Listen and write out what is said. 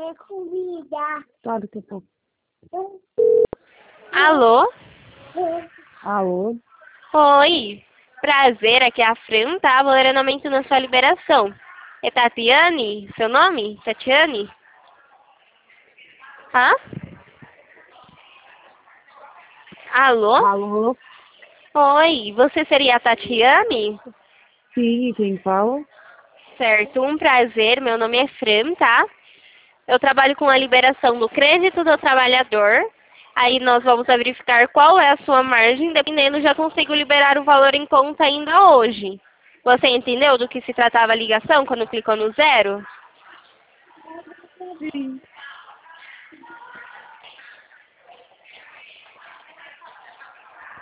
comida. Só daqui a pouco. Alô? Alô? Oi. Prazer, aqui é a Fran, tá? Vou ler anulamento na sua liberação. É Tatiane? Seu nome? Tatiane? Hã? Alô? Alô? Oi, você seria a Tatiane? Sim, quem fala? Certo, um prazer, meu nome é Fran, tá? Eu trabalho com a liberação do crédito do trabalhador. Aí nós vamos verificar qual é a sua margem, dependendo, já consigo liberar o valor em conta ainda hoje. Você entendeu do que se tratava a ligação quando clicou no 0? Sim.